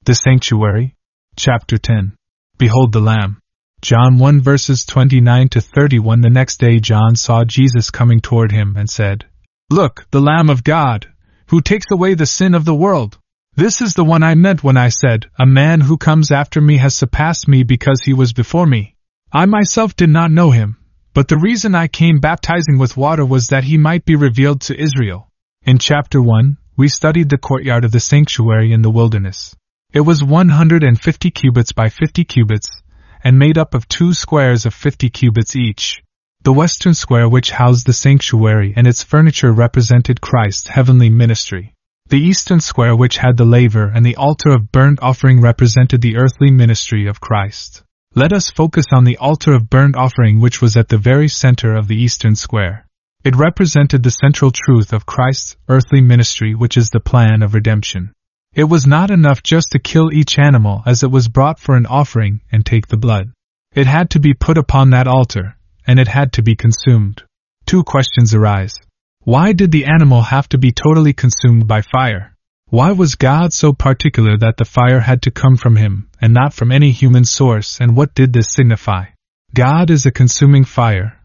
The Sanctuary. Chapter 10. Behold the Lamb. John 1 verses 29 to 31. The next day John saw Jesus coming toward him and said, "Look, the Lamb of God, who takes away the sin of the world. This is the one I meant when I said, a man who comes after me has surpassed me because he was before me. I myself did not know him, but the reason I came baptizing with water was that he might be revealed to Israel." In chapter 1, we studied the courtyard of the sanctuary in the wilderness. It was 150 cubits by 50 cubits, and made up of 2 squares of 50 cubits each. The western square, which housed the sanctuary and its furniture, represented Christ's heavenly ministry. The eastern square, which had the laver and the altar of burnt offering, represented the earthly ministry of Christ. Let us focus on the altar of burnt offering, which was at the very center of the eastern square. It represented the central truth of Christ's earthly ministry, which is the plan of redemption. It was not enough just to kill each animal as it was brought for an offering and take the blood. It had to be put upon that altar, and it had to be consumed. 2 questions arise. Why did the animal have to be totally consumed by fire? Why was God so particular that the fire had to come from him, and not from any human source, and what did this signify? God is a consuming fire.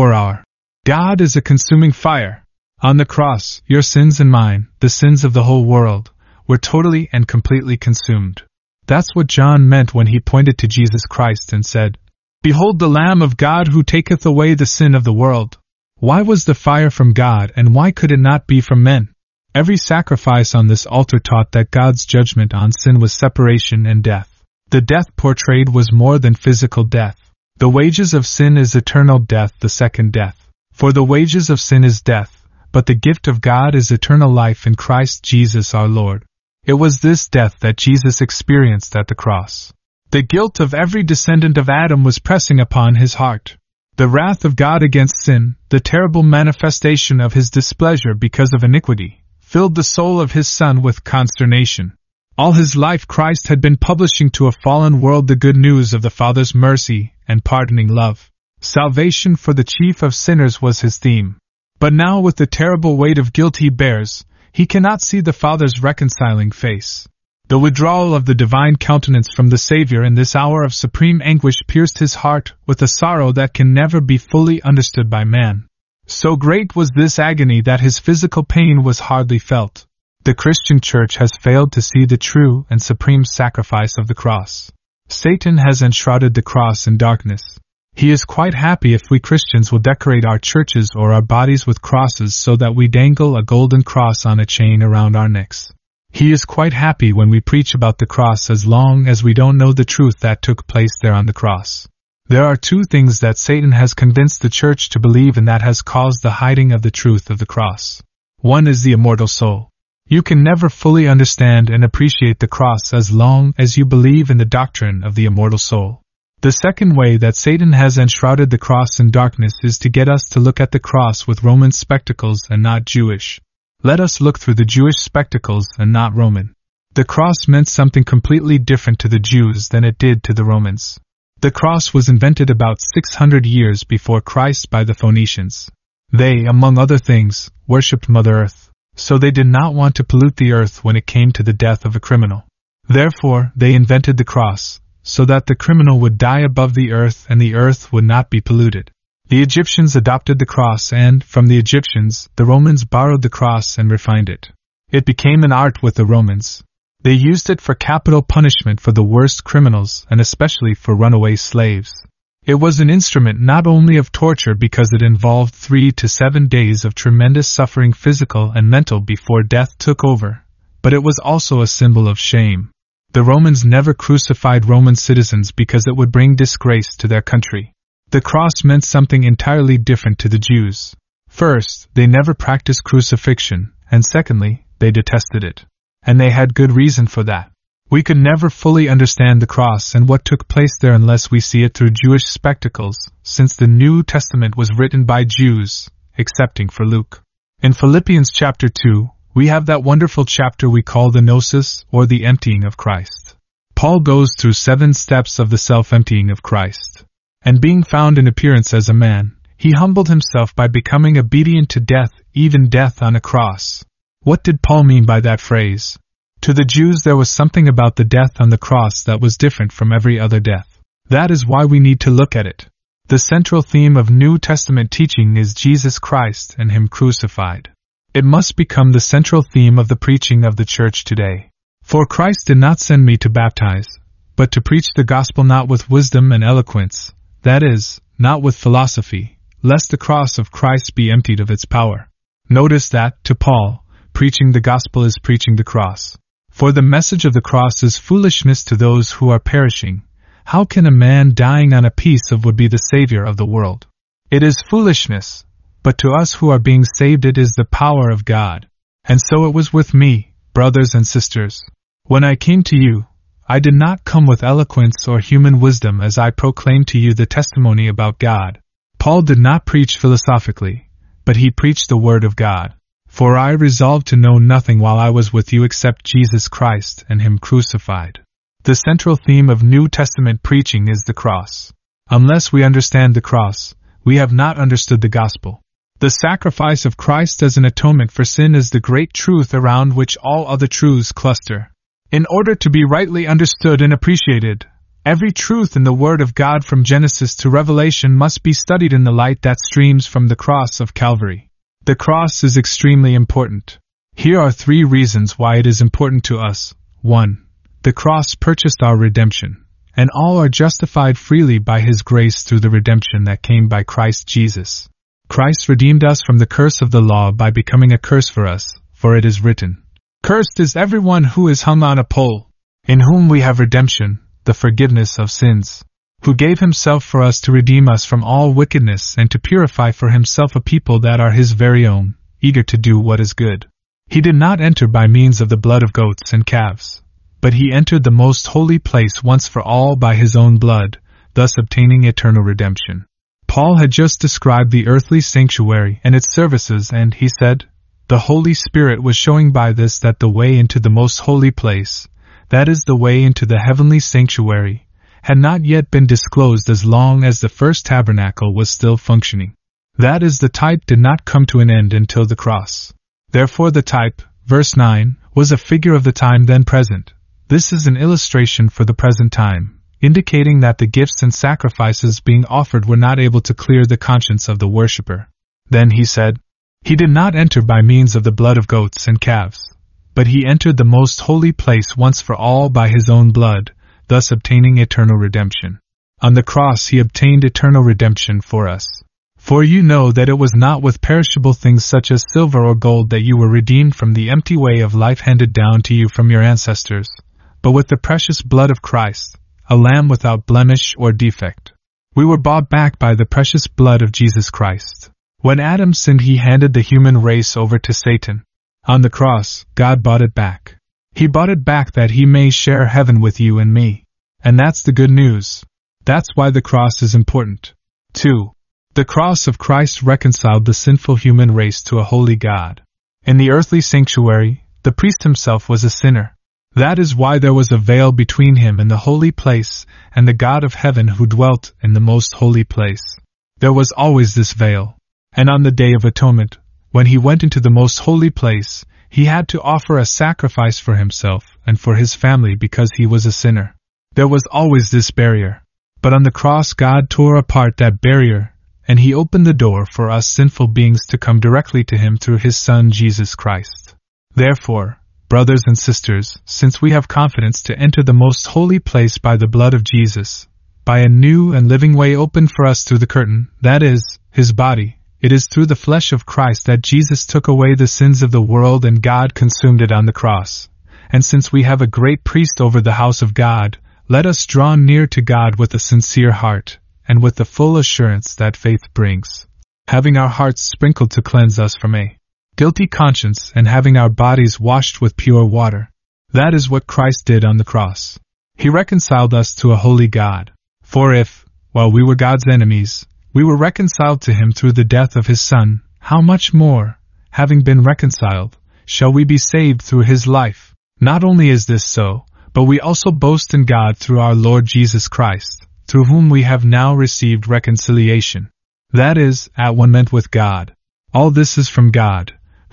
God is a consuming fire. On the cross, your sins and mine, the sins of the whole world, were totally and completely consumed. That's what John meant when he pointed to Jesus Christ and said, "Behold the Lamb of God who taketh away the sin of the world." Why was the fire from God, and why could it not be from men? Every sacrifice on this altar taught that God's judgment on sin was separation and death. The death portrayed was more than physical death. The wages of sin is eternal death, the second death. For the wages of sin is death, but the gift of God is eternal life in Christ Jesus our Lord. It was this death that Jesus experienced at the cross. The guilt of every descendant of Adam was pressing upon his heart. The wrath of God against sin, the terrible manifestation of his displeasure because of iniquity, filled the soul of his Son with consternation. All his life Christ had been publishing to a fallen world the good news of the Father's mercy and pardoning love. Salvation for the chief of sinners was his theme. But now, with the terrible weight of guilt he bears, he cannot see the Father's reconciling face. The withdrawal of the divine countenance from the Savior in this hour of supreme anguish pierced his heart with a sorrow that can never be fully understood by man. So great was this agony that his physical pain was hardly felt. The Christian Church has failed to see the true and supreme sacrifice of the cross. Satan has enshrouded the cross in darkness. He is quite happy if we Christians will decorate our churches or our bodies with crosses so that we dangle a golden cross on a chain around our necks. He is quite happy when we preach about the cross as long as we don't know the truth that took place there on the cross. There are 2 things that Satan has convinced the church to believe and that has caused the hiding of the truth of the cross. One is the immortal soul. You can never fully understand and appreciate the cross as long as you believe in the doctrine of the immortal soul. The second way that Satan has enshrouded the cross in darkness is to get us to look at the cross with Roman spectacles and not Jewish. Let us look through the Jewish spectacles and not Roman. The cross meant something completely different to the Jews than it did to the Romans. The cross was invented about 600 years before Christ by the Phoenicians. They, among other things, worshipped Mother Earth, so they did not want to pollute the earth when it came to the death of a criminal. Therefore, they invented the cross, so that the criminal would die above the earth and the earth would not be polluted. The Egyptians adopted the cross and, from the Egyptians, the Romans borrowed the cross and refined it. It became an art with the Romans. They used it for capital punishment for the worst criminals and especially for runaway slaves. It was an instrument not only of torture because it involved 3 to 7 days of tremendous suffering, physical and mental, before death took over, but it was also a symbol of shame. The Romans never crucified Roman citizens because it would bring disgrace to their country. The cross meant something entirely different to the Jews. First, they never practiced crucifixion, and secondly, they detested it. And they had good reason for that. We could never fully understand the cross and what took place there unless we see it through Jewish spectacles, since the New Testament was written by Jews, excepting for Luke. In Philippians chapter 2, we have that wonderful chapter we call the Gnosis, or the emptying of Christ. Paul goes through 7 steps of the self-emptying of Christ. And being found in appearance as a man, he humbled himself by becoming obedient to death, even death on a cross. What did Paul mean by that phrase? To the Jews there was something about the death on the cross that was different from every other death. That is why we need to look at it. The central theme of New Testament teaching is Jesus Christ and Him crucified. It must become the central theme of the preaching of the church today. For Christ did not send me to baptize, but to preach the gospel not with wisdom and eloquence, that is, not with philosophy, lest the cross of Christ be emptied of its power. Notice that, to Paul, preaching the gospel is preaching the cross. For the message of the cross is foolishness to those who are perishing. How can a man dying on a piece of wood be the Savior of the world? It is foolishness, but to us who are being saved it is the power of God. And so it was with me, brothers and sisters. When I came to you, I did not come with eloquence or human wisdom as I proclaimed to you the testimony about God. Paul did not preach philosophically, but he preached the word of God. For I resolved to know nothing while I was with you except Jesus Christ and Him crucified. The central theme of New Testament preaching is the cross. Unless we understand the cross, we have not understood the gospel. The sacrifice of Christ as an atonement for sin is the great truth around which all other truths cluster. In order to be rightly understood and appreciated, every truth in the Word of God from Genesis to Revelation must be studied in the light that streams from the cross of Calvary. The cross is extremely important. Here are 3 reasons why it is important to us. 1. The cross purchased our redemption, and all are justified freely by His grace through the redemption that came by Christ Jesus. Christ redeemed us from the curse of the law by becoming a curse for us, for it is written, "Cursed is everyone who is hung on a pole, in whom we have redemption, the forgiveness of sins." Who gave Himself for us to redeem us from all wickedness and to purify for Himself a people that are His very own, eager to do what is good. He did not enter by means of the blood of goats and calves, but He entered the most holy place once for all by His own blood, thus obtaining eternal redemption. Paul had just described the earthly sanctuary and its services, and he said, "The Holy Spirit was showing by this that the way into the most holy place, that is the way into the heavenly sanctuary, had not yet been disclosed as long as the first tabernacle was still functioning. That is, the type did not come to an end until the cross. Therefore the type, verse 9, was a figure of the time then present. This is an illustration for the present time, indicating that the gifts and sacrifices being offered were not able to clear the conscience of the worshipper." Then he said, "He did not enter by means of the blood of goats and calves, but He entered the most holy place once for all by His own blood, thus obtaining eternal redemption. On the cross He obtained eternal redemption for us. For you know that it was not with perishable things such as silver or gold that you were redeemed from the empty way of life handed down to you from your ancestors, but with the precious blood of Christ, a lamb without blemish or defect. We were bought back by the precious blood of Jesus Christ. When Adam sinned, he handed the human race over to Satan. On the cross, God bought it back. He bought it back that He may share heaven with you and me. And that's the good news. That's why the cross is important. 2. The cross of Christ reconciled the sinful human race to a holy God. In the earthly sanctuary, the priest himself was a sinner. That is why there was a veil between him and the holy place and the God of heaven who dwelt in the most holy place. There was always this veil. And on the Day of Atonement, when He went into the most holy place, He had to offer a sacrifice for Himself and for His family because He was a sinner. There was always this barrier. But on the cross God tore apart that barrier, and He opened the door for us sinful beings to come directly to Him through His Son Jesus Christ. Therefore, brothers and sisters, since we have confidence to enter the most holy place by the blood of Jesus, by a new and living way opened for us through the curtain, that is, His body, it is through the flesh of Christ that Jesus took away the sins of the world and God consumed it on the cross. And since we have a great priest over the house of God, let us draw near to God with a sincere heart, and with the full assurance that faith brings, having our hearts sprinkled to cleanse us from a guilty conscience and having our bodies washed with pure water. That is what Christ did on the cross. He reconciled us to a holy God. For if, while we were God's enemies, we were reconciled to Him through the death of His Son, how much more, having been reconciled, shall we be saved through His life? Not only is this so, but we also boast in God through our Lord Jesus Christ, through whom we have now received reconciliation. That is, at one meant with God. All this is from God,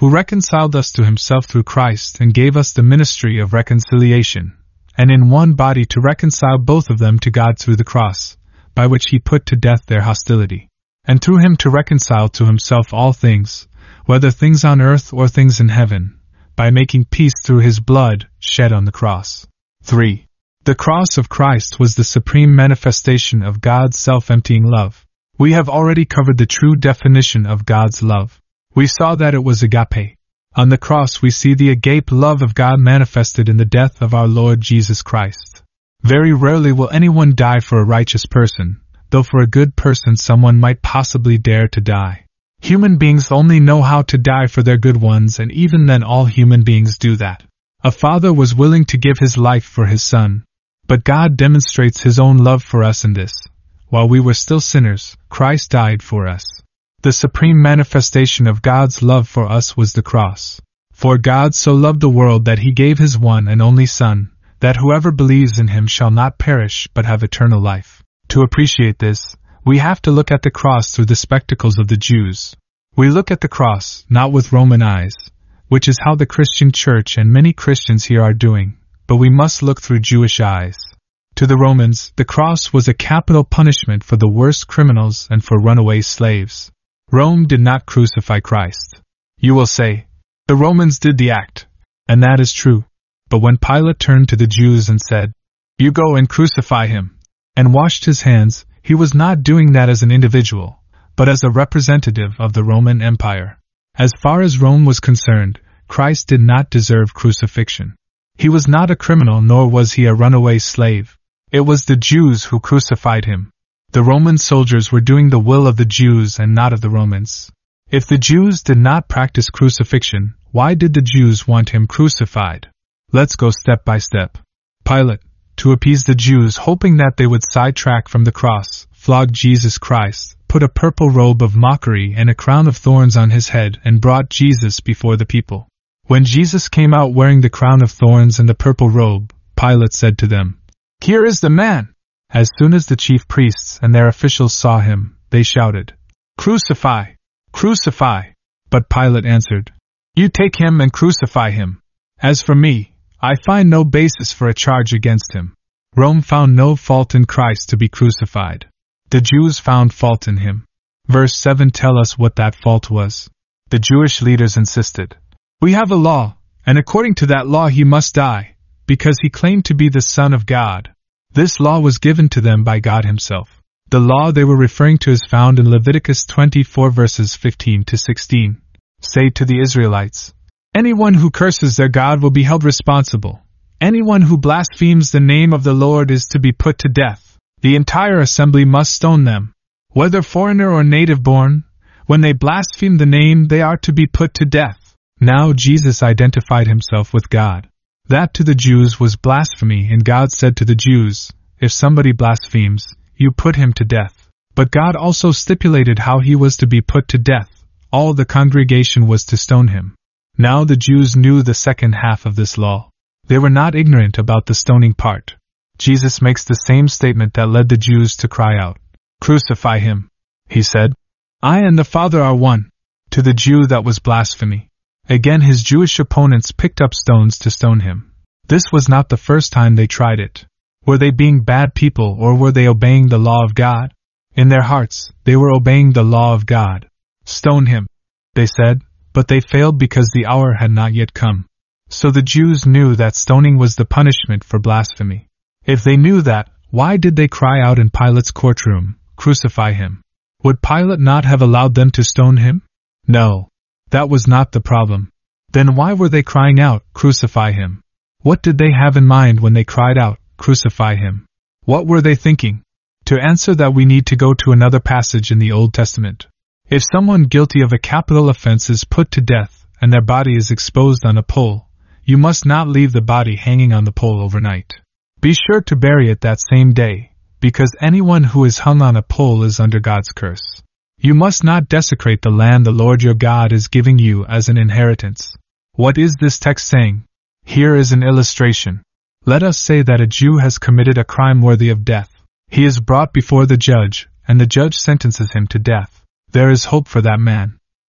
who reconciled us to himself through Christ and gave us the ministry of reconciliation, and in one body to reconcile both of them to God through the cross, by which he put to death their hostility, and through him to reconcile to himself all things, whether things on earth or things in heaven, by making peace through his blood shed on the cross. 3. The cross of Christ was the supreme manifestation of God's self-emptying love. We have already covered the true definition of God's love. We saw that it was agape. On the cross we see the agape love of God manifested in the death of our Lord Jesus Christ. Very rarely will anyone die for a righteous person, though for a good person someone might possibly dare to die. Human beings only know how to die for their good ones, and even then all human beings do that. A father was willing to give his life for his son. But God demonstrates his own love for us in this: while we were still sinners, Christ died for us. The supreme manifestation of God's love for us was the cross. For God so loved the world that he gave his one and only Son, that whoever believes in him shall not perish but have eternal life. To appreciate this, we have to look at the cross through the spectacles of the Jews. We look at the cross not with Roman eyes, which is how the Christian church and many Christians here are doing, but we must look through Jewish eyes. To the Romans, the cross was a capital punishment for the worst criminals and for runaway slaves. Rome did not crucify Christ. You will say, the Romans did the act, and that is true. But when Pilate turned to the Jews and said, "You go and crucify him," and washed his hands, he was not doing that as an individual, but as a representative of the Roman Empire. As far as Rome was concerned, Christ did not deserve crucifixion. He was not a criminal, nor was he a runaway slave. It was the Jews who crucified him. The Roman soldiers were doing the will of the Jews and not of the Romans. If the Jews did not practice crucifixion, why did the Jews want him crucified? Let's go step by step. Pilate, to appease the Jews, hoping that they would sidetrack from the cross, flogged Jesus Christ, put a purple robe of mockery and a crown of thorns on his head, and brought Jesus before the people. When Jesus came out wearing the crown of thorns and the purple robe, Pilate said to them, "Here is the man!" As soon as the chief priests and their officials saw him, they shouted, "Crucify! Crucify!" But Pilate answered, "You take him and crucify him. As for me, I find no basis for a charge against him." Rome found no fault in Christ to be crucified. The Jews found fault in him. Verse 7 tells us what that fault was. The Jewish leaders insisted, "We have a law, and according to that law he must die, because he claimed to be the Son of God." This law was given to them by God himself. The law they were referring to is found in Leviticus 24 verses 15 to 16. Say to the Israelites, "Anyone who curses their God will be held responsible. Anyone who blasphemes the name of the Lord is to be put to death. The entire assembly must stone them. Whether foreigner or native born, when they blaspheme the name, they are to be put to death." Now Jesus identified himself with God. That to the Jews was blasphemy, and God said to the Jews, "If somebody blasphemes, you put him to death." But God also stipulated how he was to be put to death. All the congregation was to stone him. Now the Jews knew the second half of this law. They were not ignorant about the stoning part. Jesus makes the same statement that led the Jews to cry out, "Crucify him." He said, "I and the Father are one." To the Jew that was blasphemy. Again his Jewish opponents picked up stones to stone him. This was not the first time they tried it. Were they being bad people, or were they obeying the law of God? In their hearts, they were obeying the law of God. "Stone him," they said, but they failed because the hour had not yet come. So the Jews knew that stoning was the punishment for blasphemy. If they knew that, why did they cry out in Pilate's courtroom, "Crucify him"? Would Pilate not have allowed them to stone him? No. That was not the problem. Then why were they crying out, "Crucify him"? What did they have in mind when they cried out, "Crucify him"? What were they thinking? To answer that, we need to go to another passage in the Old Testament. If someone guilty of a capital offense is put to death, and their body is exposed on a pole, you must not leave the body hanging on the pole overnight. Be sure to bury it that same day, because anyone who is hung on a pole is under God's curse. You must not desecrate the land the Lord your God is giving you as an inheritance. What is this text saying? Here is an illustration. Let us say that a Jew has committed a crime worthy of death. He is brought before the judge, and the judge sentences him to death. There is hope for that man.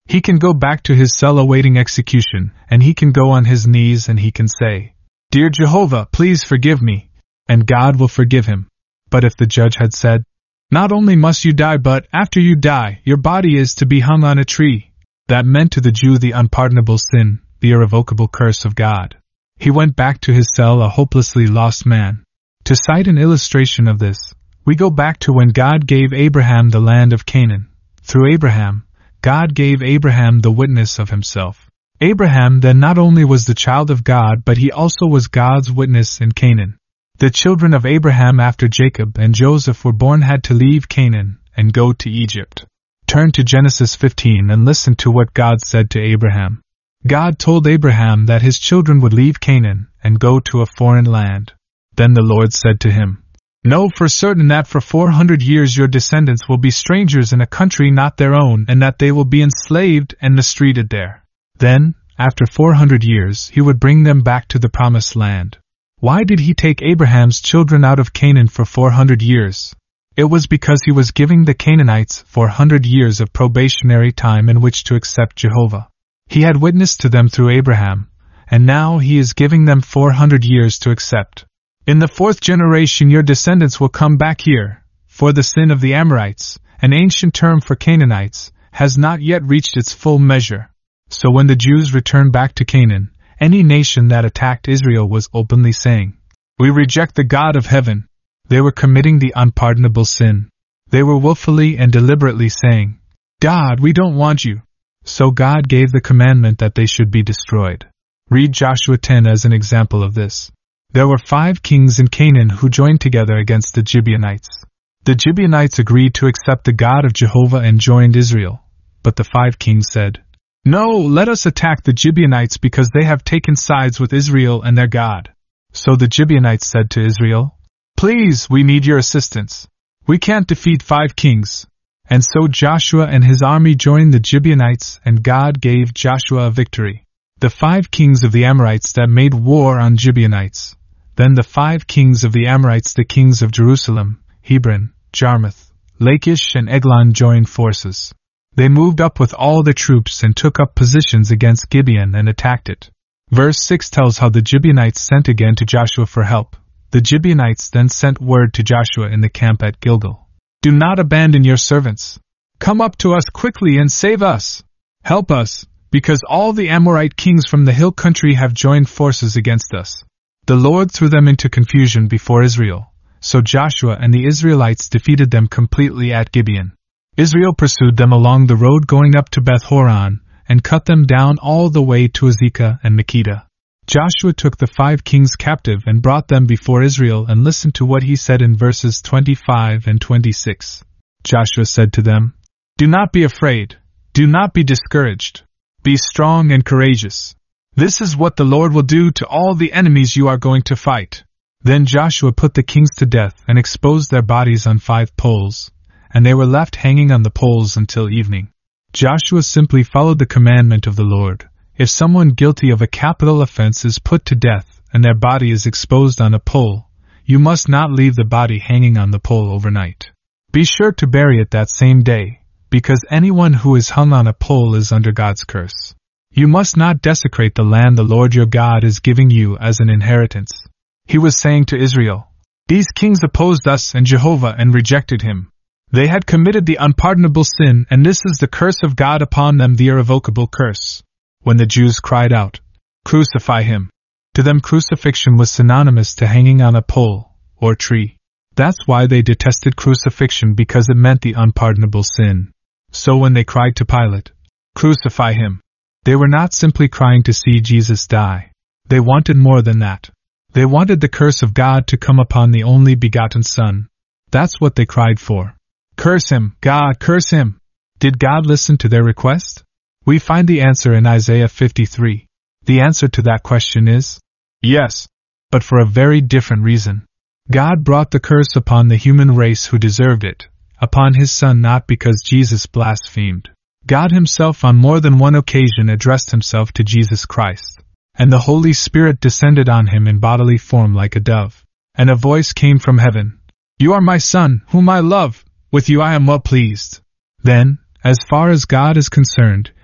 He can go back to his cell awaiting execution, and he can go on his knees and he can say, "Dear Jehovah, please forgive me," and God will forgive him. But if the judge had said, "Not only must you die, but after you die, your body is to be hung on a tree," that meant to the Jew the unpardonable sin, the irrevocable curse of God. He went back to his cell a hopelessly lost man. To cite an illustration of this, we go back to when God gave Abraham the land of Canaan. Through Abraham, God gave Abraham the witness of himself. Abraham then not only was the child of God, but he also was God's witness in Canaan. The children of Abraham after Jacob and Joseph were born had to leave Canaan and go to Egypt. Turn to Genesis 15 and listen to what God said to Abraham. God told Abraham that his children would leave Canaan and go to a foreign land. Then the Lord said to him, "Know for certain that for 400 years your descendants will be strangers in a country not their own, and that they will be enslaved and mistreated there. Then, after 400 years, he would bring them back to the promised land." Why did he take Abraham's children out of Canaan for 400 years? It was because he was giving the Canaanites 400 years of probationary time in which to accept Jehovah. He had witnessed to them through Abraham, and now he is giving them 400 years to accept. In the fourth generation your descendants will come back here, for the sin of the Amorites, an ancient term for Canaanites, has not yet reached its full measure. So when the Jews returned back to Canaan, any nation that attacked Israel was openly saying, "We reject the God of heaven." They were committing the unpardonable sin. They were willfully and deliberately saying, "God, we don't want you." So God gave the commandment that they should be destroyed. Read Joshua 10 as an example of this. There were 5 kings in Canaan who joined together against the Gibeonites. The Gibeonites agreed to accept the God of Jehovah and joined Israel. But the 5 kings said, "No, let us attack the Gibeonites because they have taken sides with Israel and their God." So the Gibeonites said to Israel, "Please, we need your assistance. We can't defeat 5 kings." And so Joshua and his army joined the Gibeonites, and God gave Joshua a victory. The 5 kings of the Amorites that made war on Gibeonites. Then the 5 kings of the Amorites, the kings of Jerusalem, Hebron, Jarmuth, Lachish and Eglon, joined forces. They moved up with all their troops and took up positions against Gibeon and attacked it. Verse 6 tells how the Gibeonites sent again to Joshua for help. The Gibeonites then sent word to Joshua in the camp at Gilgal, "Do not abandon your servants. Come up to us quickly and save us. Help us, because all the Amorite kings from the hill country have joined forces against us." The Lord threw them into confusion before Israel, so Joshua and the Israelites defeated them completely at Gibeon. Israel pursued them along the road going up to Beth-horon, and cut them down all the way to Azekah and Makkedah. Joshua took the 5 kings captive and brought them before Israel, and listened to what he said in verses 25 and 26. Joshua said to them, "Do not be afraid, do not be discouraged. Be strong and courageous. This is what the Lord will do to all the enemies you are going to fight." Then Joshua put the kings to death and exposed their bodies on 5 poles. And they were left hanging on the poles until evening. Joshua simply followed the commandment of the Lord. If someone guilty of a capital offense is put to death and their body is exposed on a pole, you must not leave the body hanging on the pole overnight. Be sure to bury it that same day, because anyone who is hung on a pole is under God's curse. You must not desecrate the land the Lord your God is giving you as an inheritance. He was saying to Israel, "These kings opposed us and Jehovah and rejected him. They had committed the unpardonable sin, and this is the curse of God upon them, the irrevocable curse." When the Jews cried out, "Crucify him!" to them crucifixion was synonymous to hanging on a pole or tree. That's why they detested crucifixion, because it meant the unpardonable sin. So when they cried to Pilate, "Crucify him," they were not simply crying to see Jesus die. They wanted more than that. They wanted the curse of God to come upon the only begotten Son. That's what they cried for. "Curse him, God, curse him!" Did God listen to their request? We find the answer in Isaiah 53. The answer to that question is yes, but for a very different reason. God brought the curse upon the human race who deserved it, upon his Son, not because Jesus blasphemed. God himself on more than one occasion addressed himself to Jesus Christ, and the Holy Spirit descended on him in bodily form like a dove. And a voice came from heaven, "You are my Son, whom I love. With you I am well pleased." Then, as far as God is concerned,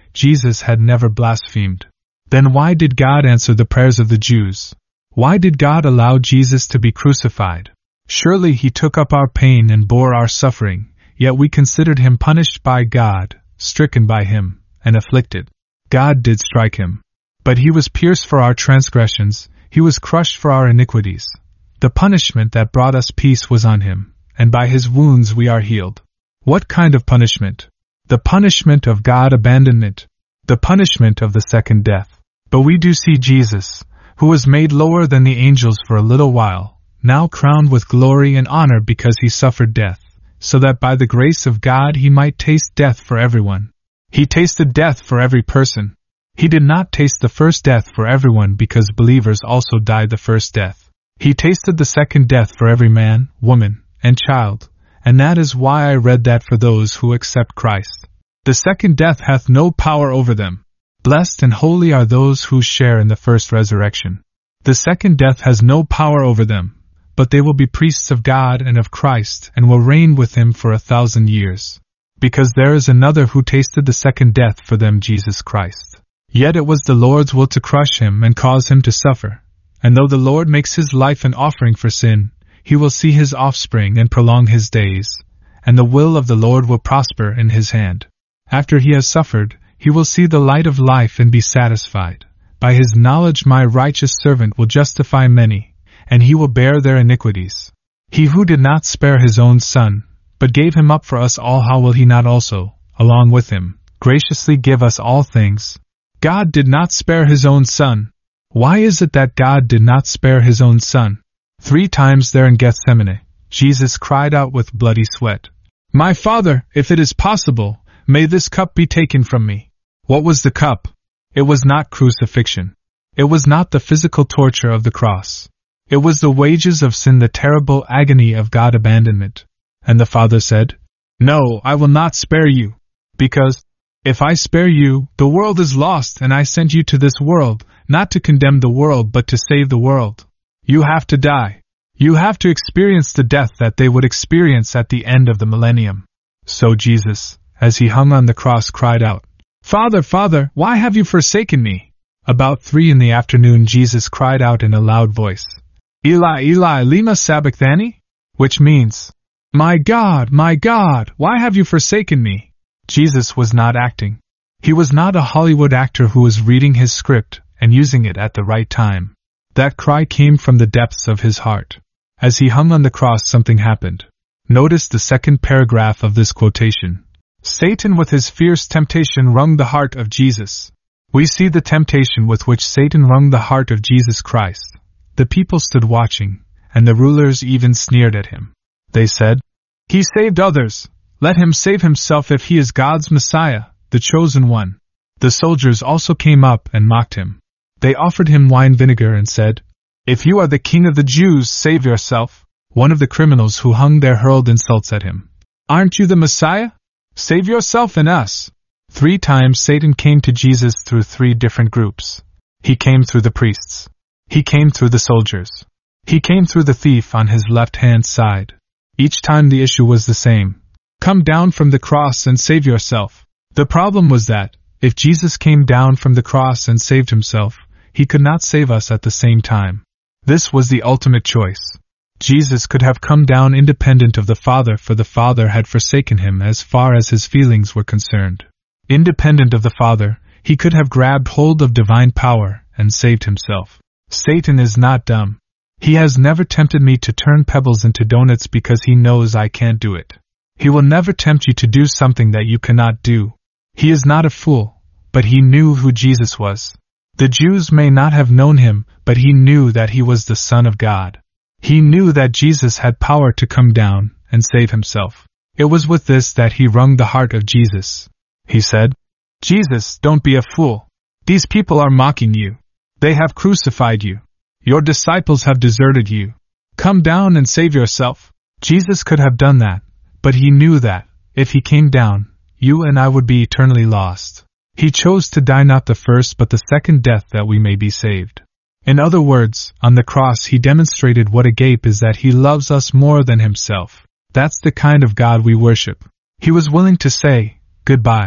Jesus had never blasphemed. Then why did God answer the prayers of the Jews? Why did God allow Jesus to be crucified? Surely he took up our pain and bore our suffering, yet we considered him punished by God, stricken by him, and afflicted. God did strike him. But he was pierced for our transgressions, he was crushed for our iniquities. The punishment that brought us peace was on him, and by his wounds we are healed. What kind of punishment? The punishment of God abandonment. The punishment of the second death. But we do see Jesus, who was made lower than the angels for a little while, now crowned with glory and honor because he suffered death, so that by the grace of God he might taste death for everyone. He tasted death for every person. He did not taste the first death for everyone because believers also died the first death. He tasted the second death for every man, woman, and child, and that is why I read that for those who accept Christ. The second death hath no power over them. Blessed and holy are those who share in the first resurrection. The second death has no power over them, but they will be priests of God and of Christ and will reign with him for 1,000 years. Because there is another who tasted the second death for them, Jesus Christ. Yet it was the Lord's will to crush him and cause him to suffer. And though the Lord makes his life an offering for sin, he will see his offspring and prolong his days, and the will of the Lord will prosper in his hand. After he has suffered, he will see the light of life and be satisfied. By his knowledge my righteous servant will justify many, and he will bear their iniquities. He who did not spare his own son, but gave him up for us all, how will he not also, along with him, graciously give us all things? God did not spare his own son. Why is it that God did not spare his own son? 3 times there in Gethsemane, Jesus cried out with bloody sweat, "My Father, if it is possible, may this cup be taken from me." What was the cup? It was not crucifixion. It was not the physical torture of the cross. It was the wages of sin, the terrible agony of God abandonment. And the Father said, "No, I will not spare you, because, if I spare you, the world is lost, and I sent you to this world, not to condemn the world but to save the world. You have to die. You have to experience the death that they would experience at the end of the millennium." So Jesus, as he hung on the cross, cried out, "Father, Father, why have you forsaken me?" About 3 in the afternoon Jesus cried out in a loud voice, "Eli, Eli, lema sabachthani?" Which means, my God, why have you forsaken me?" Jesus was not acting. He was not a Hollywood actor who was reading his script and using it at the right time. That cry came from the depths of his heart. As he hung on the cross, something happened. Notice the second paragraph of this quotation. Satan with his fierce temptation wrung the heart of Jesus. We see the temptation with which Satan wrung the heart of Jesus Christ. The people stood watching, and the rulers even sneered at him. They said, "He saved others. Let him save himself if he is God's Messiah, the chosen one." The soldiers also came up and mocked him. They offered him wine vinegar and said, "If you are the king of the Jews, save yourself." One of the criminals who hung there hurled insults at him. "Aren't you the Messiah? Save yourself and us." 3 times Satan came to Jesus through 3 different groups. He came through the priests. He came through the soldiers. He came through the thief on his left-hand side. Each time the issue was the same. Come down from the cross and save yourself. The problem was that, if Jesus came down from the cross and saved himself, he could not save us at the same time. This was the ultimate choice. Jesus could have come down independent of the Father, for the Father had forsaken him as far as his feelings were concerned. Independent of the Father, he could have grabbed hold of divine power and saved himself. Satan is not dumb. He has never tempted me to turn pebbles into donuts because he knows I can't do it. He will never tempt you to do something that you cannot do. He is not a fool, but he knew who Jesus was. The Jews may not have known him, but he knew that he was the Son of God. He knew that Jesus had power to come down and save himself. It was with this that he wrung the heart of Jesus. He said, "Jesus, don't be a fool. These people are mocking you. They have crucified you. Your disciples have deserted you. Come down and save yourself." Jesus could have done that, but he knew that, if he came down, you and I would be eternally lost. He chose to die not the first but the second death that we may be saved. In other words, on the cross he demonstrated what agape is, that he loves us more than himself. That's the kind of God we worship. He was willing to say, "Goodbye,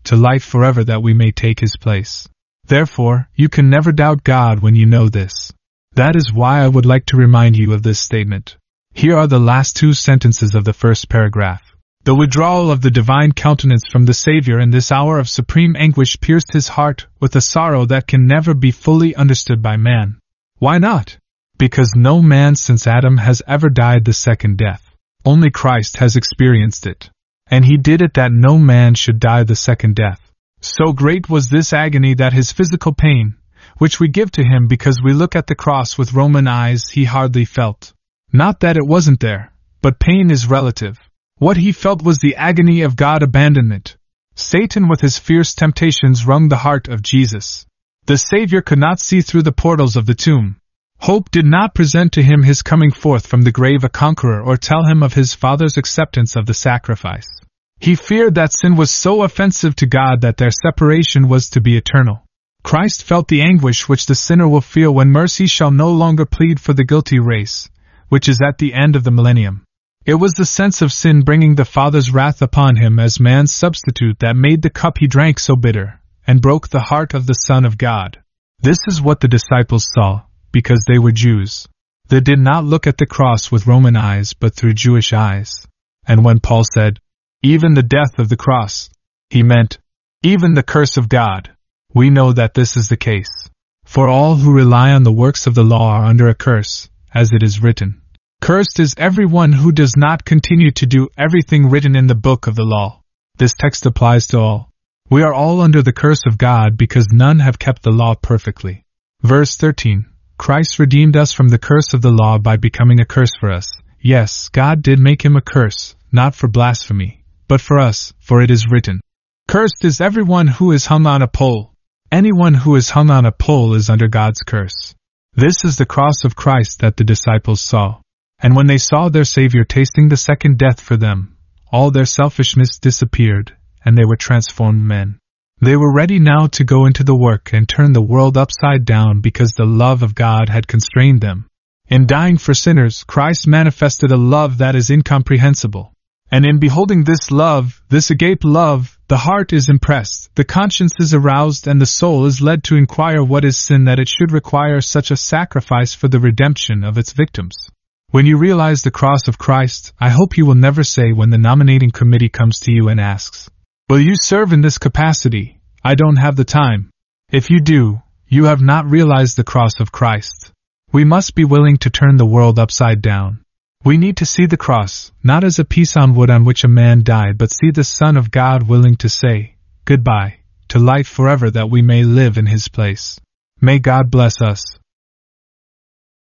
to life forever that we may take his place. Therefore, you can never doubt God when you know this. That is why I would like to remind you of this statement. Here are the last two sentences of the first paragraph. The withdrawal of the divine countenance from the Savior in this hour of supreme anguish pierced his heart with a sorrow that can never be fully understood by man. Why not? Because no man since Adam has ever died the second death. Only Christ has experienced it. And he did it that no man should die the second death. So great was this agony that his physical pain, which we give to him because we look at the cross with Roman eyes, he hardly felt. Not that it wasn't there, but pain is relative. What he felt was the agony of God abandonment. Satan with his fierce temptations wrung the heart of Jesus. The Savior could not see through the portals of the tomb. Hope did not present to him his coming forth from the grave a conqueror or tell him of his Father's acceptance of the sacrifice. He feared that sin was so offensive to God that their separation was to be eternal. Christ felt the anguish which the sinner will feel when mercy shall no longer plead for the guilty race, which is at the end of the millennium. It was the sense of sin bringing the Father's wrath upon him as man's substitute that made the cup he drank so bitter, and broke the heart of the Son of God. This is what the disciples saw, because they were Jews. They did not look at the cross with Roman eyes but through Jewish eyes. And when Paul said, even the death of the cross, he meant, even the curse of God. We know that this is the case. For all who rely on the works of the law are under a curse, as it is written. Cursed is everyone who does not continue to do everything written in the book of the law. This text applies to all. We are all under the curse of God because none have kept the law perfectly. Verse 13. Christ redeemed us from the curse of the law by becoming a curse for us. Yes, God did make him a curse, not for blasphemy, but for us, for it is written. Cursed is everyone who is hung on a pole. Anyone who is hung on a pole is under God's curse. This is the cross of Christ that the disciples saw. And when they saw their Savior tasting the second death for them, all their selfishness disappeared, and they were transformed men. They were ready now to go into the work and turn the world upside down because the love of God had constrained them. In dying for sinners, Christ manifested a love that is incomprehensible. And in beholding this love, this agape love, the heart is impressed, the conscience is aroused, and the soul is led to inquire what is sin that it should require such a sacrifice for the redemption of its victims. When you realize the cross of Christ, I hope you will never say when the nominating committee comes to you and asks, will you serve in this capacity? I don't have the time. If you do, you have not realized the cross of Christ. We must be willing to turn the world upside down. We need to see the cross, not as a piece on wood on which a man died, but see the Son of God willing to say, goodbye, to life forever that we may live in his place. May God bless us.